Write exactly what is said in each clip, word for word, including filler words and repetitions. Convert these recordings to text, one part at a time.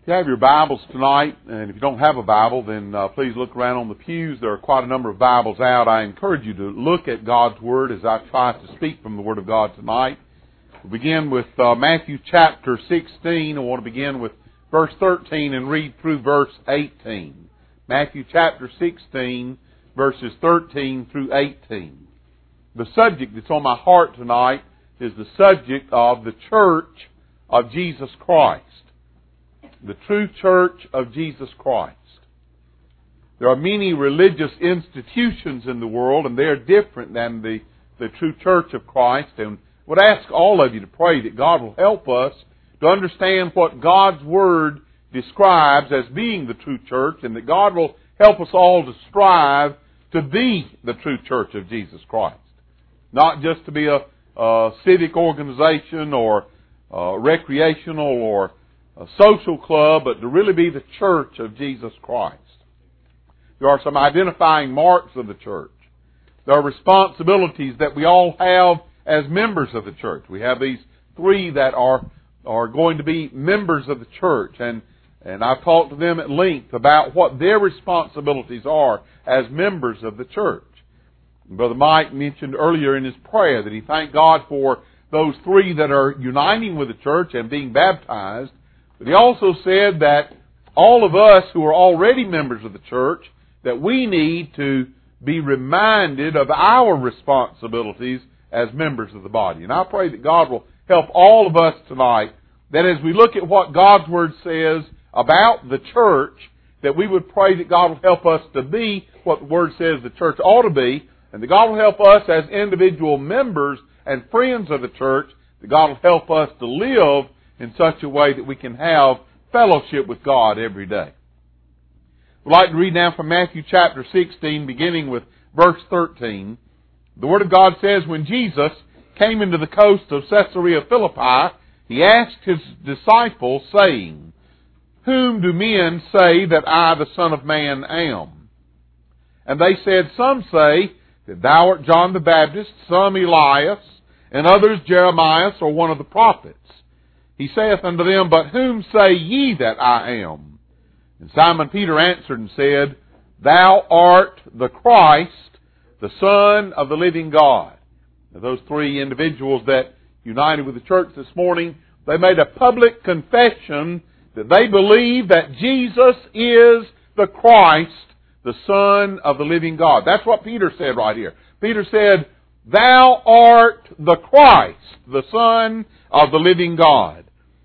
If you have your Bibles tonight, and if you don't have a Bible, then uh, please look around on the pews. There are quite a number of Bibles out. I encourage you to look at God's Word as I try to speak from the Word of God tonight. We'll begin with uh, Matthew chapter sixteen. I want to begin with verse thirteen and read through verse eighteen. Matthew chapter sixteen, verses thirteen through eighteen. The subject that's on my heart tonight is the subject of the Church of Jesus Christ. The true Church of Jesus Christ. There are many religious institutions in the world, and they are different than the, the true Church of Christ. And I would ask all of you to pray that God will help us to understand what God's Word describes as being the true church, and that God will help us all to strive to be the true Church of Jesus Christ. Not just to be a, a civic organization or a recreational or a social club, but to really be the church of Jesus Christ. There are some identifying marks of the church. There are responsibilities that we all have as members of the church. We have these three that are are going to be members of the church, and and I've talked to them at length about what their responsibilities are as members of the church. Brother Mike mentioned earlier in his prayer that he thanked God for those three that are uniting with the church and being baptized. But he also said that all of us who are already members of the church, that we need to be reminded of our responsibilities as members of the body. And I pray that God will help all of us tonight, that as we look at what God's Word says about the church, that we would pray that God will help us to be what the Word says the church ought to be, and that God will help us as individual members and friends of the church, that God will help us to live in such a way that we can have fellowship with God every day. We'd like to read now from Matthew chapter sixteen, beginning with verse thirteen. The Word of God says, when Jesus came into the coast of Caesarea Philippi, he asked his disciples, saying, whom do men say that I, the Son of Man, am? And they said, some say that thou art John the Baptist, some Elias, and others Jeremiah, or one of the prophets. He saith unto them, but whom say ye that I am? And Simon Peter answered and said, thou art the Christ, the Son of the living God. Now, those three individuals that united with the church this morning, they made a public confession that they believe that Jesus is the Christ, the Son of the living God. That's what Peter said right here. Peter said, thou art the Christ, the Son of the living God.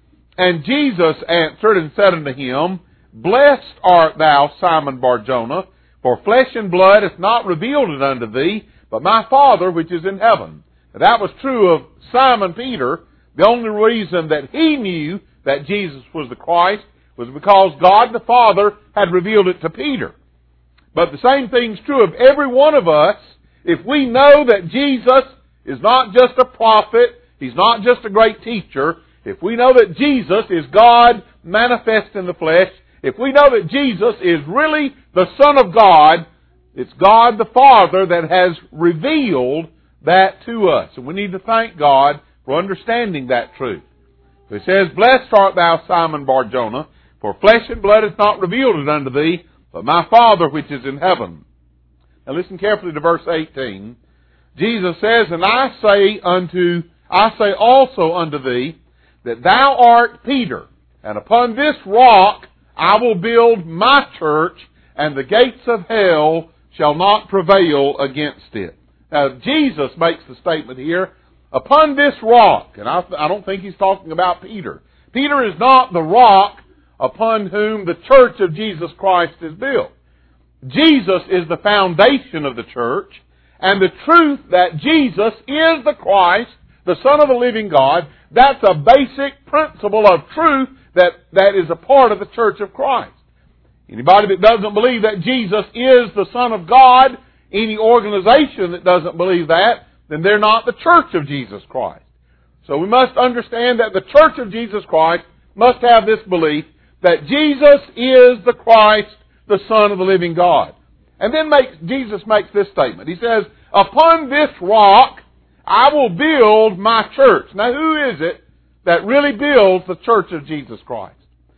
And Jesus answered and said unto him, blessed art thou, Simon Bar-Jonah, for flesh and blood hath not revealed it unto thee, but my Father which is in heaven. Now, that was true of Simon Peter. The only reason that he knew that Jesus was the Christ was because God the Father had revealed it to Peter. But the same thing's true of every one of us. If we know that Jesus is not just a prophet, He's not just a great teacher, if we know that Jesus is God manifest in the flesh, if we know that Jesus is really the Son of God, it's God the Father that has revealed that to us. And we need to thank God for understanding that truth. So He says, blessed art thou, Simon Bar-Jonah, for flesh and blood hath not revealed it unto thee, but my Father which is in heaven. Now listen carefully to verse eighteen. Jesus says, and I say unto, I say also unto thee, that thou art Peter, and upon this rock I will build my church, and the gates of hell shall not prevail against it. Now Jesus makes the statement here, upon this rock, and I, I don't think He's talking about Peter. Peter is not the rock upon whom the church of Jesus Christ is built. Jesus is the foundation of the church, and the truth that Jesus is the Christ, the Son of the living God, that's a basic principle of truth that, that is a part of the church of Christ. Anybody that doesn't believe that Jesus is the Son of God, any organization that doesn't believe that, then they're not the church of Jesus Christ. So we must understand that the church of Jesus Christ must have this belief that Jesus is the Christ, the Son of the living God. And then makes, Jesus makes this statement. He says, upon this rock I will build my church. Now, who is it that really builds the church of Jesus Christ?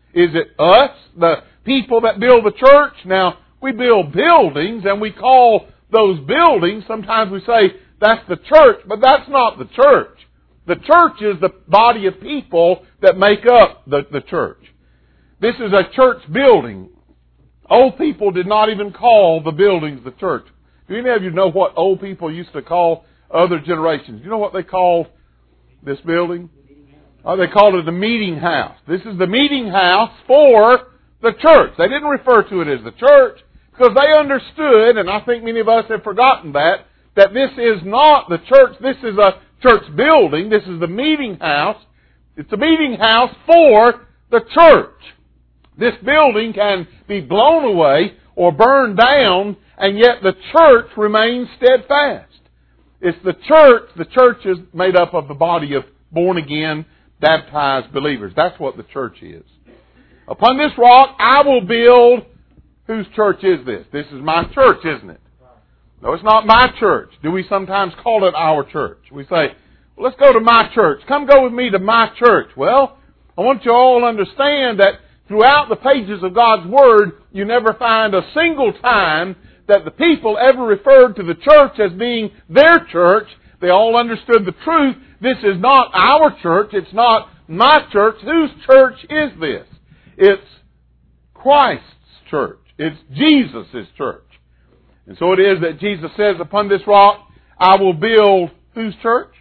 Is it us, the people that build the church? Now, we build buildings and we call those buildings, sometimes we say that's the church, but that's not the church. The church is the body of people that make up the, the church. This is a church building. Old people did not even call the buildings the church. Do any of you know what old people used to call other generations? Do you know what they called this building? Oh, they called it the meeting house. This is the meeting house for the church. They didn't refer to it as the church because they understood, and I think many of us have forgotten that, that this is not the church. This is a church building. This is the meeting house. It's a meeting house for the church. This building can be blown away or burned down, and yet the church remains steadfast. It's the church. The church is made up of the body of born-again, baptized believers. That's what the church is. Upon this rock I will build. Whose church is this? This is my church, isn't it? No, it's not my church. Do we sometimes call it our church? We say, well, let's go to my church. Come go with me to my church. Well, I want you all to understand that throughout the pages of God's Word, you never find a single time that the people ever referred to the church as being their church. They all understood the truth. This is not our church. It's not my church. Whose church is this? It's Christ's church. It's Jesus' church. And so it is that Jesus says, upon this rock, I will build whose church?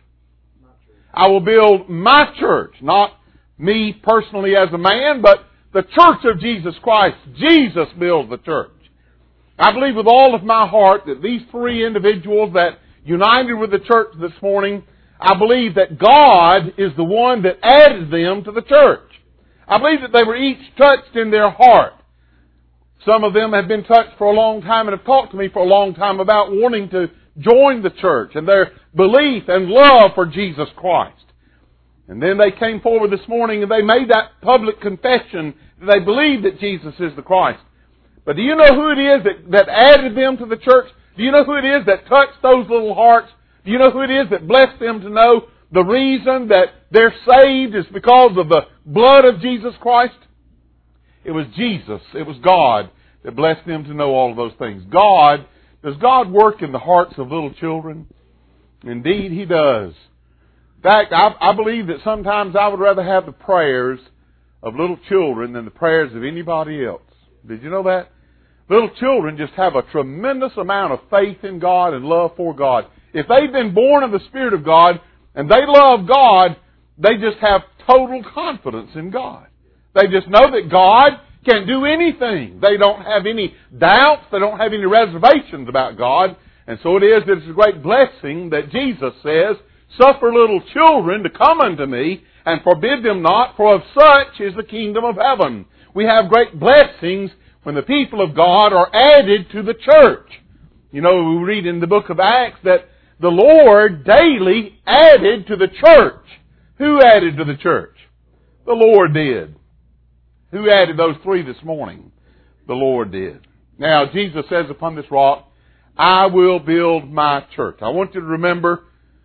I will build my church. Not me personally as a man, but the church of Jesus Christ. Jesus builds the church. I believe with all of my heart that these three individuals that united with the church this morning, I believe that God is the one that added them to the church. I believe that they were each touched in their heart. Some of them have been touched for a long time and have talked to me for a long time about wanting to join the church and their belief and love for Jesus Christ. And then they came forward this morning and they made that public confession that they believe that Jesus is the Christ. But do you know who it is that, that added them to the church? Do you know who it is that touched those little hearts? Do you know who it is that blessed them to know the reason that they're saved is because of the blood of Jesus Christ? It was Jesus. It was God that blessed them to know all of those things. God, does God work in the hearts of little children? Indeed, He does. In fact, I, I believe that sometimes I would rather have the prayers of little children than the prayers of anybody else. Did you know that? Little children just have a tremendous amount of faith in God and love for God. If they've been born of the Spirit of God and they love God, they just have total confidence in God. They just know that God can do anything. They don't have any doubts. They don't have any reservations about God. And so it is that it's a great blessing that Jesus says, suffer little children to come unto me, and forbid them not, for of such is the kingdom of heaven. We have great blessings when the people of God are added to the church. You know, we read in the book of Acts that the Lord daily added to the church. Who added to the church? The Lord did. Who added those three this morning? The Lord did. Now, Jesus says upon this rock, I will build my church. I want you to remember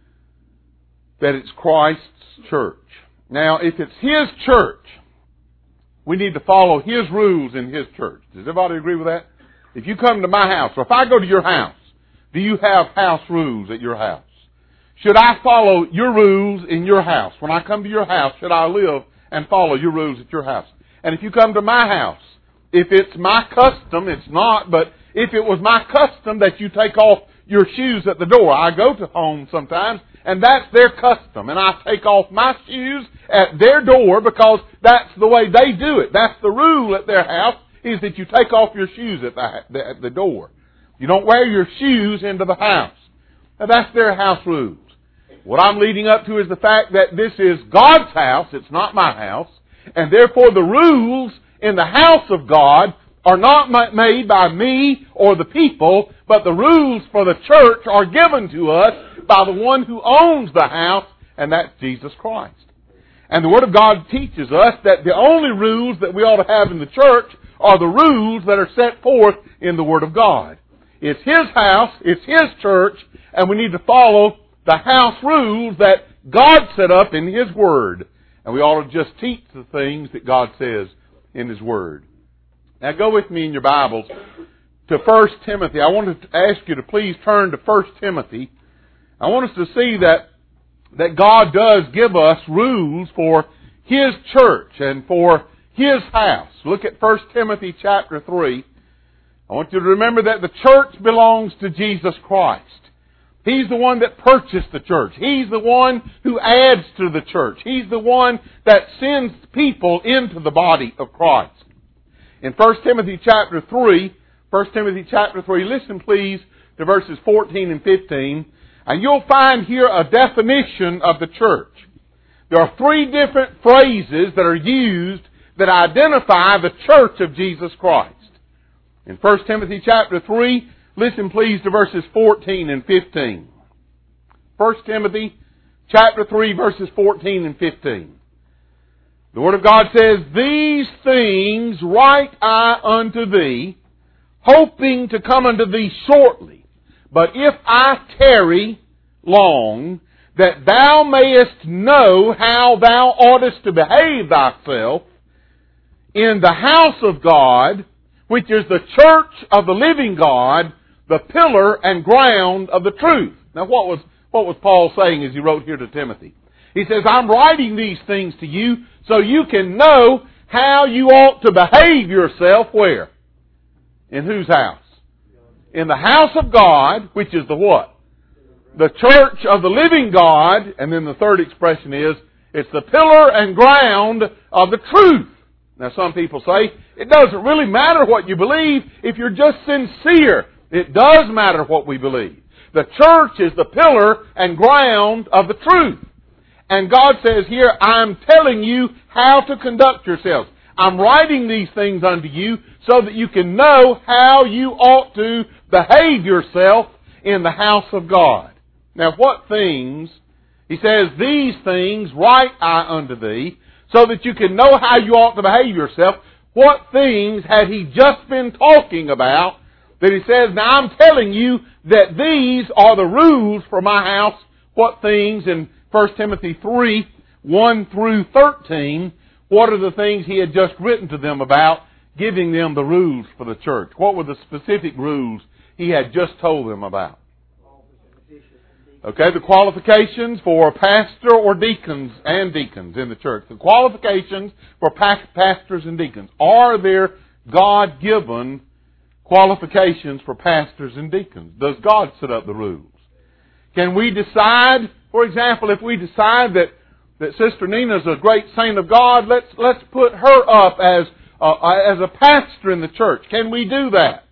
that it's Christ's church. Now, if it's His church, we need to follow His rules in His church. Does everybody agree with that? If you come to my house, or if I go to your house, do you have house rules at your house? Should I follow your rules in your house? When I come to your house, should I live and follow your rules at your house? And if you come to my house, if it's my custom, it's not, but if it was my custom that you take off your shoes at the door, I go to homes sometimes, and that's their custom, and I take off my shoes at their door because that's the way they do it. That's the rule at their house, is that you take off your shoes at the, at the door. You don't wear your shoes into the house. Now, that's their house rules. What I'm leading up to is the fact that this is God's house, it's not my house, and therefore the rules in the house of God are not made by me or the people, but the rules for the church are given to us by the one who owns the house, and that's Jesus Christ. And the Word of God teaches us that the only rules that we ought to have in the church are the rules that are set forth in the Word of God. It's His house, it's His church, and we need to follow the house rules that God set up in His Word. And we ought to just teach the things that God says in His Word. Now go with me in your Bibles to First Timothy. I want to ask you to please turn to First Timothy. I want us to see that, that God does give us rules for His church and for His house. Look at First Timothy chapter three. I want you to remember that the church belongs to Jesus Christ. He's the one that purchased the church. He's the one who adds to the church. He's the one that sends people into the body of Christ. In First Timothy chapter three, First Timothy chapter three, listen please to verses fourteen and fifteen, and you'll find here a definition of the church. There are three different phrases that are used that identify the church of Jesus Christ. In First Timothy chapter three, listen please to verses fourteen and fifteen. First Timothy chapter three, verses fourteen and fifteen. The Word of God says, "These things write I unto thee, hoping to come unto thee shortly. But if I tarry long, that thou mayest know how thou oughtest to behave thyself in the house of God, which is the church of the living God, the pillar and ground of the truth." Now what was, what was Paul saying as he wrote here to Timothy? He says, I'm writing these things to you so you can know how you ought to behave yourself where? In whose house? In the house of God, which is the what? The church of the living God. And then the third expression is, it's the pillar and ground of the truth. Now some people say, it doesn't really matter what you believe if you're just sincere. It does matter what we believe. The church is the pillar and ground of the truth. And God says here, I'm telling you how to conduct yourselves. I'm writing these things unto you so that you can know how you ought to behave yourself in the house of God. Now what things, he says, these things write I unto thee, so that you can know how you ought to behave yourself. What things had he just been talking about that he says, now I'm telling you that these are the rules for my house. What things in First Timothy three, one through thirteen, what are the things he had just written to them about, giving them the rules for the church? What were the specific rules he had just told them about? Okay, the qualifications for pastor or deacons and deacons in the church. The qualifications for pastors and deacons. Are there God-given qualifications for pastors and deacons? Does God set up the rules? Can we decide, for example, if we decide that, that Sister Nina is a great saint of God, let's, let's put her up as, uh, as a pastor in the church. Can we do that?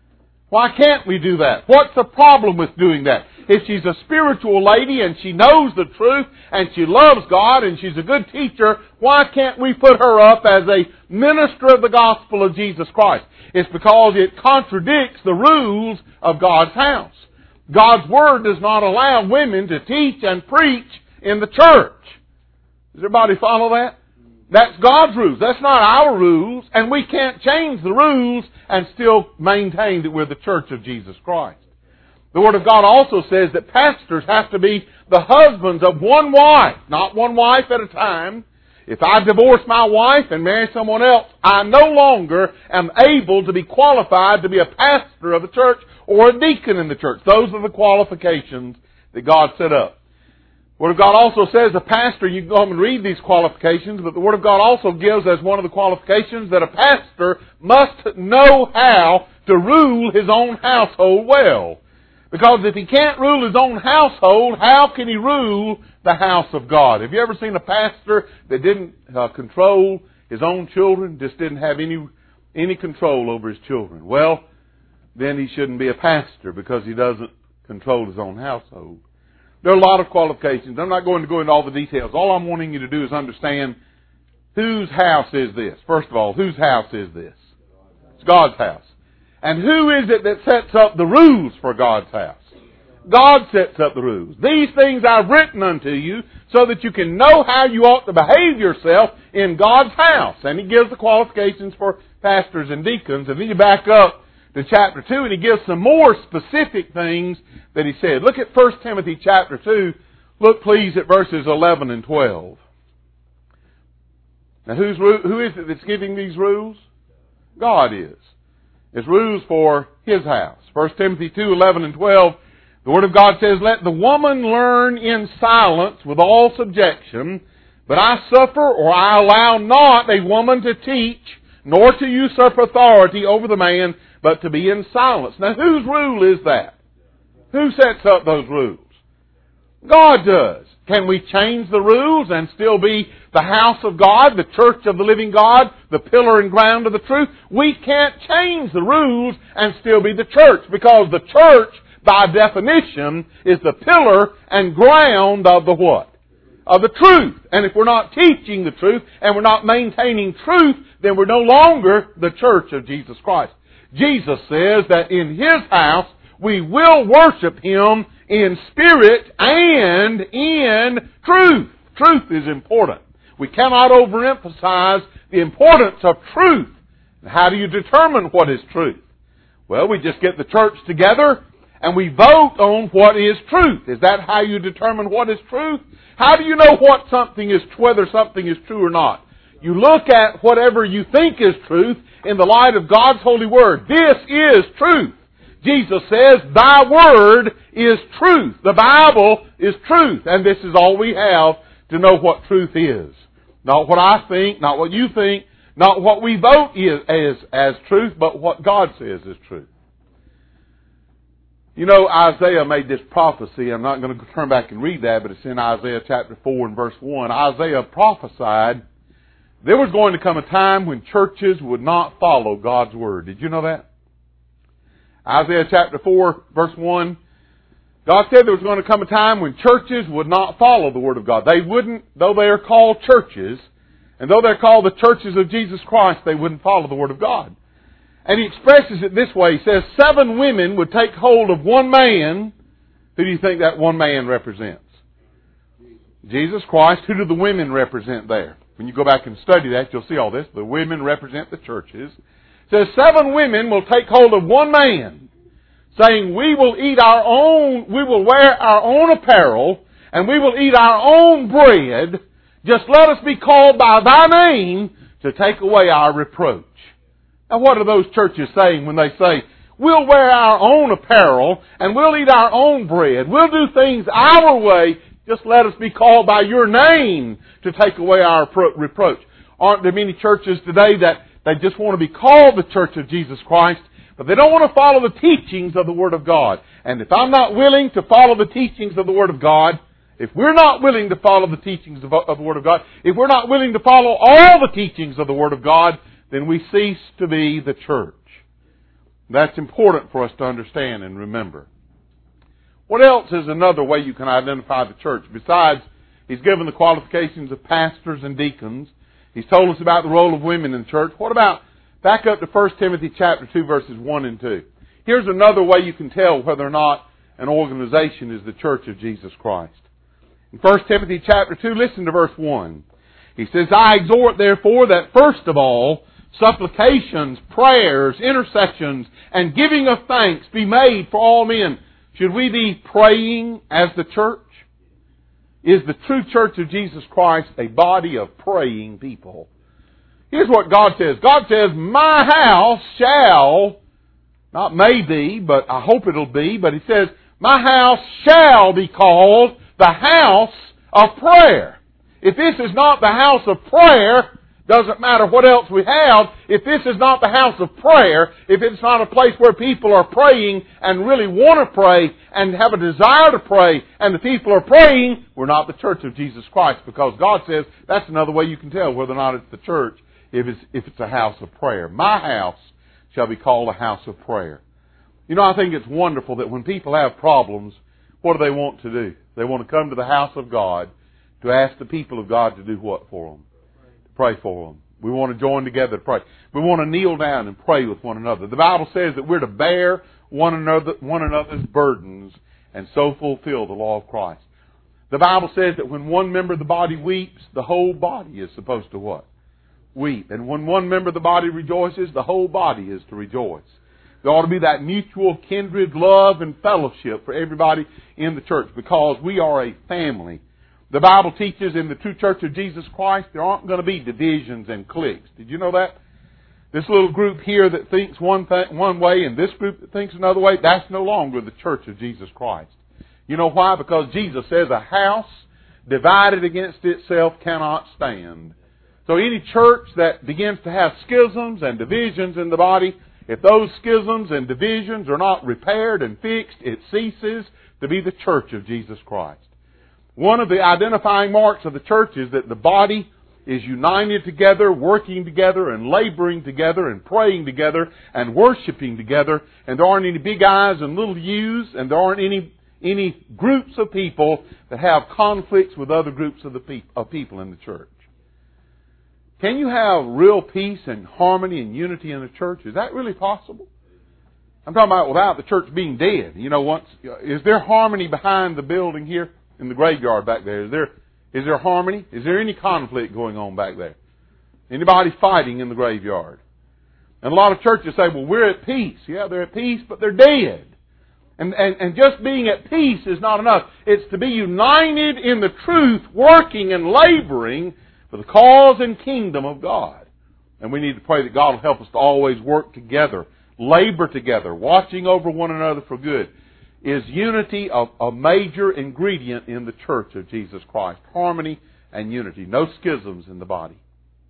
Why can't we do that? What's the problem with doing that? If she's a spiritual lady and she knows the truth and she loves God and she's a good teacher, why can't we put her up as a minister of the gospel of Jesus Christ? It's because it contradicts the rules of God's house. God's Word does not allow women to teach and preach in the church. Does everybody follow that? That's God's rules. That's not our rules, and we can't change the rules and still maintain that we're the church of Jesus Christ. The Word of God also says that pastors have to be the husbands of one wife, not one wife at a time. If I divorce my wife and marry someone else, I no longer am able to be qualified to be a pastor of the church or a deacon in the church. Those are the qualifications that God set up. The Word of God also says a pastor, you can go home and read these qualifications, but the Word of God also gives as one of the qualifications that a pastor must know how to rule his own household well. Because if he can't rule his own household, how can he rule the house of God? Have you ever seen a pastor that didn't uh, control his own children, just didn't have any any control over his children? Well, then he shouldn't be a pastor because he doesn't control his own household. There are a lot of qualifications. I'm not going to go into all the details. All I'm wanting you to do is understand whose house is this. First of all, whose house is this? It's God's house. And who is it that sets up the rules for God's house? God sets up the rules. These things I've written unto you so that you can know how you ought to behave yourself in God's house. And he gives the qualifications for pastors and deacons. And then you back up to chapter two and he gives some more specific things that he said. Look at First Timothy chapter two. Look please at verses eleven and twelve. Now, who's, who is it that's giving these rules? God is. It's rules for His house. First Timothy two, eleven and twelve, the Word of God says, "Let the woman learn in silence with all subjection, but I suffer or I allow not a woman to teach, nor to usurp authority over the man, but to be in silence." Now, whose rule is that? Who sets up those rules? God does. Can we change the rules and still be the house of God, the church of the living God, the pillar and ground of the truth? We can't change the rules and still be the church, because the church, by definition, is the pillar and ground of the what? Of the truth. And if we're not teaching the truth and we're not maintaining truth, then we're no longer the church of Jesus Christ. Jesus says that in His house we will worship Him in spirit and in truth. Truth is important. We cannot overemphasize the importance of truth. How do you determine what is truth? Well, we just get the church together and we vote on what is truth. Is that how you determine what is truth? How do you know what something is, whether something is true or not? You look at whatever you think is truth in the light of God's holy word. This is truth. Jesus says, "Thy word is truth." The Bible is truth, and this is all we have to know what truth is. Not what I think, not what you think, not what we vote is as, as truth, but what God says is truth. You know, Isaiah made this prophecy. I'm not going to turn back and read that, but it's in Isaiah chapter four and verse one. Isaiah prophesied there was going to come a time when churches would not follow God's word. Did you know that? Isaiah chapter four, verse one. God said there was going to come a time when churches would not follow the Word of God. They wouldn't, though they are called churches, and though they're called the churches of Jesus Christ, they wouldn't follow the Word of God. And He expresses it this way. He says, seven women would take hold of one man. Who do you think that one man represents? Jesus Christ. Who do the women represent there? When you go back and study that, you'll see all this. The women represent the churches. It says, seven women will take hold of one man, saying, "We will eat our own, we will wear our own apparel, and we will eat our own bread. Just let us be called by Thy name to take away our reproach." Now, what are those churches saying when they say, "We'll wear our own apparel, and we'll eat our own bread. We'll do things our way. Just let us be called by Your name to take away our reproach"? Aren't there many churches today that they just want to be called the Church of Jesus Christ, but they don't want to follow the teachings of the Word of God? And if I'm not willing to follow the teachings of the Word of God, if we're not willing to follow the teachings of, of the Word of God, if we're not willing to follow all the teachings of the Word of God, then we cease to be the church. That's important for us to understand and remember. What else is another way you can identify the church? Besides, He's given the qualifications of pastors and deacons. He's told us about the role of women in the church. What about, back up to First Timothy chapter two, verses one and two. Here's another way you can tell whether or not an organization is the church of Jesus Christ. In First Timothy chapter two, listen to verse one. He says, "I exhort therefore that first of all, supplications, prayers, intercessions, and giving of thanks be made for all men." Should we be praying as the church? Is the true church of Jesus Christ a body of praying people? Here's what God says. God says, "My house shall," not may be, but I hope it'll be, but He says, "My house shall be called the house of prayer." If this is not the house of prayer, doesn't matter what else we have. If this is not the house of prayer, if it's not a place where people are praying and really want to pray and have a desire to pray, and the people are praying, we're not the church of Jesus Christ, because God says that's another way you can tell whether or not it's the church, if it's, if it's a house of prayer. My house shall be called a house of prayer. You know, I think it's wonderful that when people have problems, what do they want to do? They want to come to the house of God to ask the people of God to do what for them? Pray for them. We want to join together to pray. We want to kneel down and pray with one another. The Bible says that we're to bear one another, one another's burdens and so fulfill the law of Christ. The Bible says that when one member of the body weeps, the whole body is supposed to what? Weep. And when one member of the body rejoices, the whole body is to rejoice. There ought to be that mutual kindred love and fellowship for everybody in the church, because we are a family. The Bible teaches in the true church of Jesus Christ, there aren't going to be divisions and cliques. Did you know that? This little group here that thinks one th- one way and this group that thinks another way, that's no longer the church of Jesus Christ. You know why? Because Jesus says a house divided against itself cannot stand. So any church that begins to have schisms and divisions in the body, if those schisms and divisions are not repaired and fixed, it ceases to be the church of Jesus Christ. One of the identifying marks of the church is that the body is united together, working together, and laboring together, and praying together, and worshiping together, and there aren't any big I's and little U's, and there aren't any any groups of people that have conflicts with other groups of the pe- of people in the church. Can you have real peace and harmony and unity in the church? Is that really possible? I'm talking about without the church being dead. You know, once is there harmony behind the building here in the graveyard back there? Is there is there harmony? Is there any conflict going on back there? Anybody fighting in the graveyard? And a lot of churches say, well, we're at peace. Yeah, they're at peace, but they're dead. And, and, and just being at peace is not enough. It's to be united in the truth, working and laboring for the cause and kingdom of God. And we need to pray that God will help us to always work together, labor together, watching over one another for good. Is unity a, a major ingredient in the church of Jesus Christ? Harmony and unity. No schisms in the body.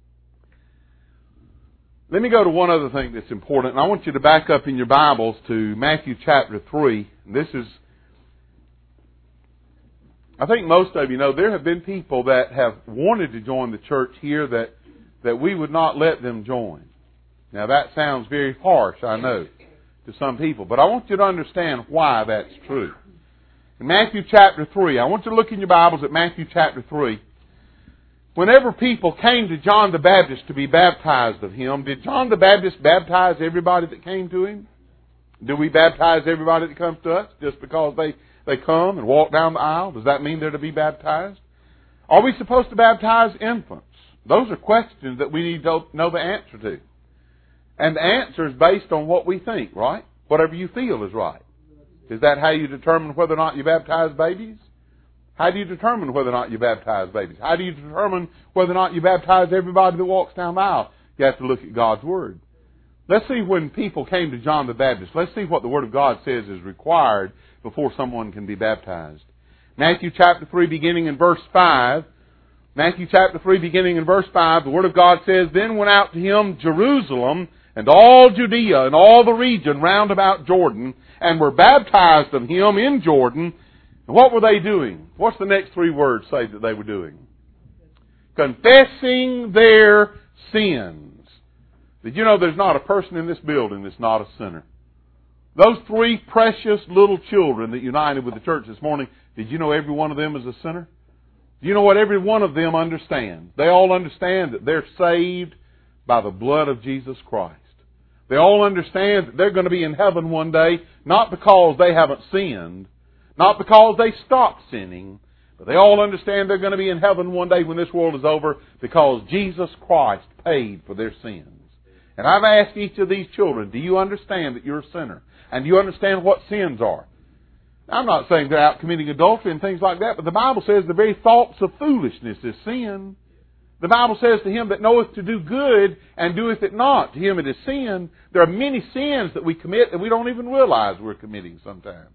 Let me go to one other thing that's important, and I want you to back up in your Bibles to Matthew chapter three. This is, I think most of you know, there have been people that have wanted to join the church here that, that we would not let them join. Now that sounds very harsh, I know, to some people, but I want you to understand why that's true. In Matthew chapter three, I want you to look in your Bibles at Matthew chapter three. Whenever people came to John the Baptist to be baptized of him, did John the Baptist baptize everybody that came to him? Do we baptize everybody that comes to us just because they, they come and walk down the aisle? Does that mean they're to be baptized? Are we supposed to baptize infants? Those are questions that we need to know the answer to. And the answer is based on what we think, right? Whatever you feel is right. Is that how you determine whether or not you baptize babies? How do you determine whether or not you baptize babies? How do you determine whether or not you baptize everybody that walks down the aisle? You have to look at God's Word. Let's see when people came to John the Baptist. Let's see what the Word of God says is required before someone can be baptized. Matthew chapter three, beginning in verse five. Matthew chapter three, beginning in verse five, the Word of God says, Then went out to him Jerusalem and all Judea and all the region round about Jordan, and were baptized of him in Jordan. And what were they doing? What's the next three words say that they were doing? Confessing their sins. Did you know there's not a person in this building that's not a sinner? Those three precious little children that united with the church this morning, did you know every one of them is a sinner? Do you know what every one of them understands? They all understand that they're saved by the blood of Jesus Christ. They all understand that they're going to be in heaven one day, not because they haven't sinned, not because they stopped sinning, but they all understand they're going to be in heaven one day when this world is over because Jesus Christ paid for their sins. And I've asked each of these children, do you understand that you're a sinner? And do you understand what sins are? Now, I'm not saying they're out committing adultery and things like that, but the Bible says the very thoughts of foolishness is sin. The Bible says to him that knoweth to do good and doeth it not, to him it is sin. There are many sins that we commit that we don't even realize we're committing sometimes.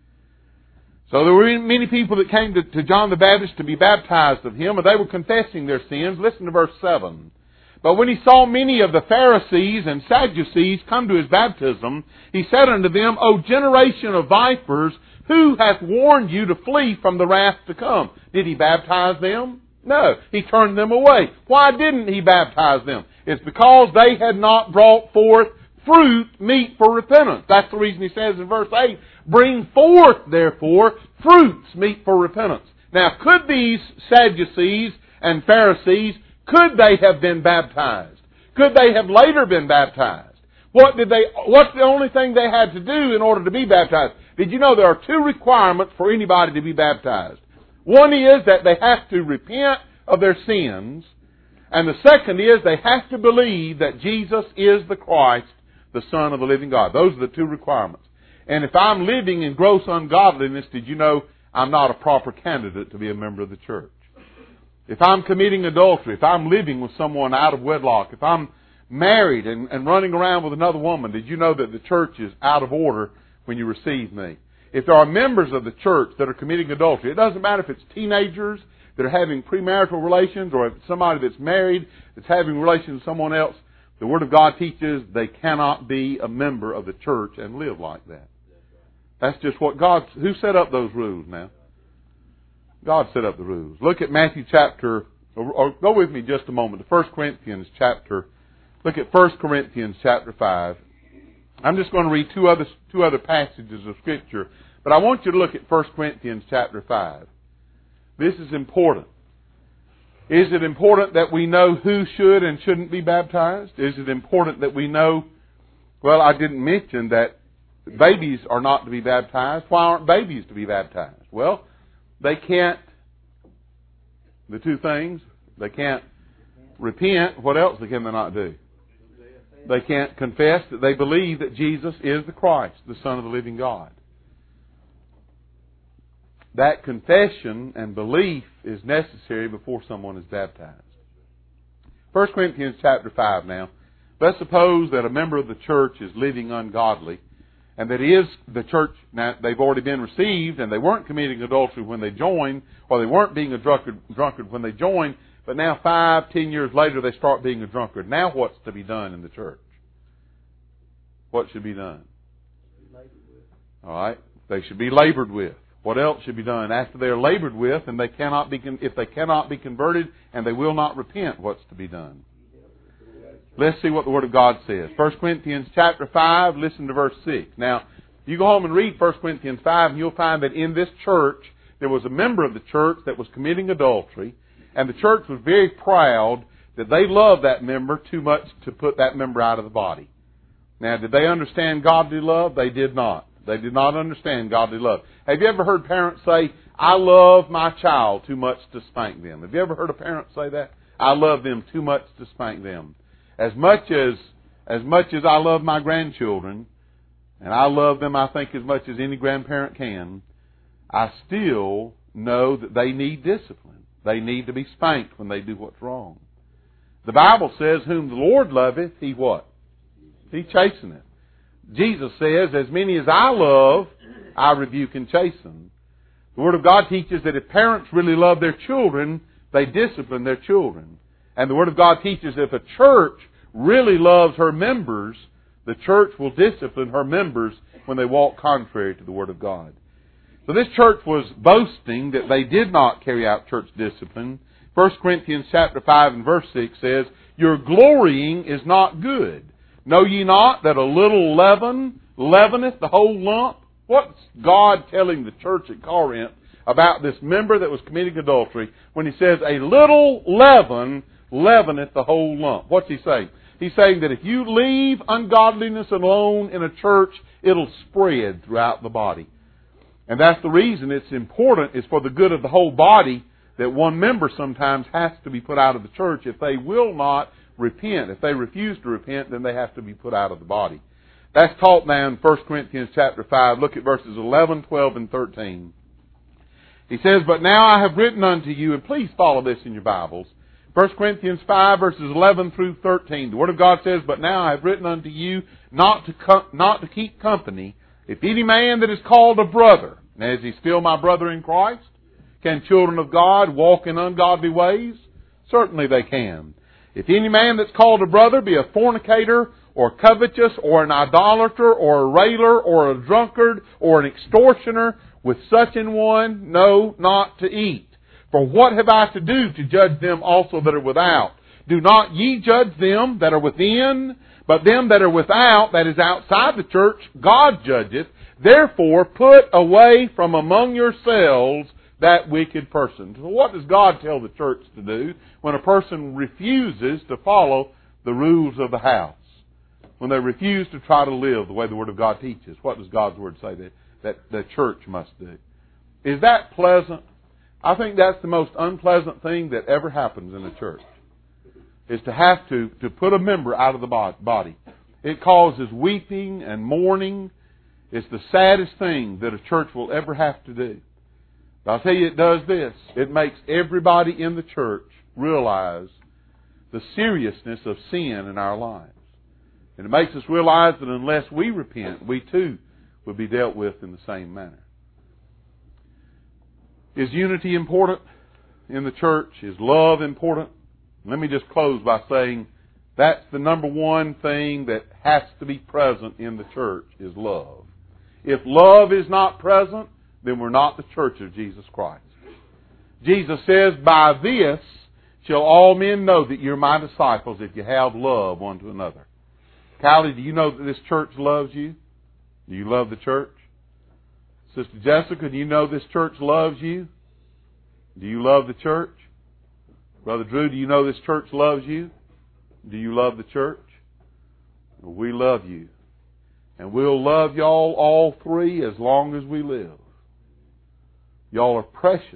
So there were many people that came to, to John the Baptist to be baptized of him, and they were confessing their sins. Listen to verse seven. But when he saw many of the Pharisees and Sadducees come to his baptism, he said unto them, O generation of vipers, who hath warned you to flee from the wrath to come? Did he baptize them? No, he turned them away. Why didn't he baptize them? It's because they had not brought forth fruit meet for repentance. That's the reason he says in verse eight, Bring forth, therefore, fruits meet for repentance. Now, could these Sadducees and Pharisees, could they have been baptized? Could they have later been baptized? What did they? What's the only thing they had to do in order to be baptized? Did you know there are two requirements for anybody to be baptized? One is that they have to repent of their sins, and the second is they have to believe that Jesus is the Christ, the Son of the living God. Those are the two requirements. And if I'm living in gross ungodliness, did you know I'm not a proper candidate to be a member of the church. If I'm committing adultery, if I'm living with someone out of wedlock, if I'm married and, and running around with another woman, did you know that the church is out of order when you receive me? If there are members of the church that are committing adultery, it doesn't matter if it's teenagers that are having premarital relations or if it's somebody that's married that's having relations with someone else, the Word of God teaches they cannot be a member of the church and live like that. That's just what God... Who set up those rules now? God set up the rules. Look at Matthew chapter... Or, or go with me just a moment to First Corinthians chapter... Look at First Corinthians chapter five. I'm just going to read two other two other passages of Scripture, but I want you to look at First Corinthians chapter five. This is important. Is it important that we know who should and shouldn't be baptized? Is it important that we know... Well, I didn't mention that babies are not to be baptized. Why aren't babies to be baptized? Well, they can't... The two things, they can't repent. What else can they not do? They can't confess that they believe that Jesus is the Christ, the Son of the living God. That confession and belief is necessary before someone is baptized. First Corinthians chapter five now. Let's suppose that a member of the church is living ungodly, and that is the church, now they've already been received, and they weren't committing adultery when they joined, or they weren't being a drunkard, drunkard when they joined, but now five, ten years later they start being a drunkard. Now what's to be done in the church? What should be done? All right. They should be labored with. What else should be done? After they are labored with, and they cannot be, if they cannot be converted and they will not repent, what's to be done? Let's see what the Word of God says. First Corinthians chapter five, listen to verse six. Now, you go home and read First Corinthians five, and you'll find that in this church, there was a member of the church that was committing adultery, and the church was very proud that they loved that member too much to put that member out of the body. Now, did they understand godly love? They did not. They did not understand godly love. Have you ever heard parents say, I love my child too much to spank them? Have you ever heard a parent say that? I love them too much to spank them. As much as, as much as I love my grandchildren, and I love them, I think, as much as any grandparent can, I still know that they need discipline. They need to be spanked when they do what's wrong. The Bible says, whom the Lord loveth, He what? He chasteneth. Jesus says, as many as I love, I rebuke and chasten. The Word of God teaches that if parents really love their children, they discipline their children. And the Word of God teaches that if a church really loves her members, the church will discipline her members when they walk contrary to the Word of God. So this church was boasting that they did not carry out church discipline. First Corinthians chapter five and verse six says, your glorying is not good. Know ye not that a little leaven leaveneth the whole lump? What's God telling the church at Corinth about this member that was committing adultery when He says, a little leaven leaveneth the whole lump? What's He saying? He's saying that if you leave ungodliness alone in a church, it'll spread throughout the body. And that's the reason it's important, is for the good of the whole body, that one member sometimes has to be put out of the church. If they will not repent, if they refuse to repent, then they have to be put out of the body. That's taught now in First Corinthians chapter five. Look at verses eleven, twelve, and thirteen. He says, but now I have written unto you, and please follow this in your Bibles, First Corinthians five, verses eleven through thirteen. The Word of God says, but now I have written unto you not to com- not to keep company, if any man that is called a brother. Now, is he still my brother in Christ? Can children of God walk in ungodly ways? Certainly they can. If any man that's called a brother be a fornicator, or covetous, or an idolater, or a railer, or a drunkard, or an extortioner, with such an one, no, not to eat. For what have I to do to judge them also that are without? Do not ye judge them that are within, but them that are without, that is outside the church, God judgeth. Therefore put away from among yourselves that wicked person. So what does God tell the church to do when a person refuses to follow the rules of the house? When they refuse to try to live the way the Word of God teaches, what does God's Word say that, that the church must do? Is that pleasant? I think that's the most unpleasant thing that ever happens in a church, is to have to, to put a member out of the body. It causes weeping and mourning. It's the saddest thing that a church will ever have to do. But I'll tell you, it does this. It makes everybody in the church realize the seriousness of sin in our lives. And it makes us realize that unless we repent, we too will be dealt with in the same manner. Is unity important in the church? Is love important? Let me just close by saying that's the number one thing that has to be present in the church is love. If love is not present, then we're not the church of Jesus Christ. Jesus says, by this shall all men know that you're my disciples if you have love one to another. Callie, do you know that this church loves you? Do you love the church? Sister Jessica, do you know this church loves you? Do you love the church? Brother Drew, do you know this church loves you? Do you love the church? Well, we love you. And we'll love y'all all three as long as we live. Y'all are precious.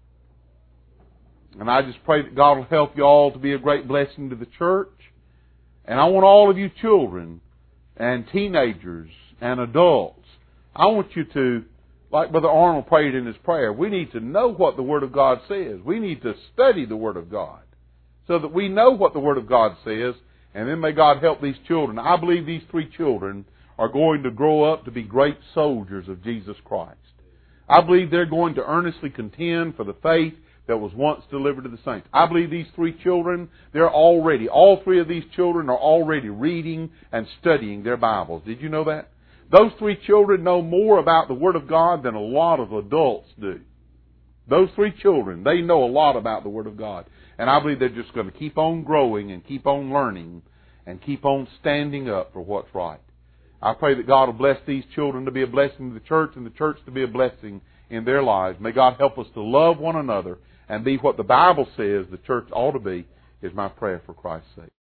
And I just pray that God will help you all to be a great blessing to the church. And I want all of you children and teenagers and adults, I want you to, like Brother Arnold prayed in his prayer, we need to know what the Word of God says. We need to study the Word of God so that we know what the Word of God says, and then may God help these children. I believe these three children are going to grow up to be great soldiers of Jesus Christ. I believe they're going to earnestly contend for the faith that was once delivered to the saints. I believe these three children, they're already, all three of these children are already reading and studying their Bibles. Did you know that? Those three children know more about the Word of God than a lot of adults do. Those three children, they know a lot about the Word of God. And I believe they're just going to keep on growing and keep on learning and keep on standing up for what's right. I pray that God will bless these children to be a blessing to the church and the church to be a blessing in their lives. May God help us to love one another and be what the Bible says the church ought to be, is my prayer for Christ's sake.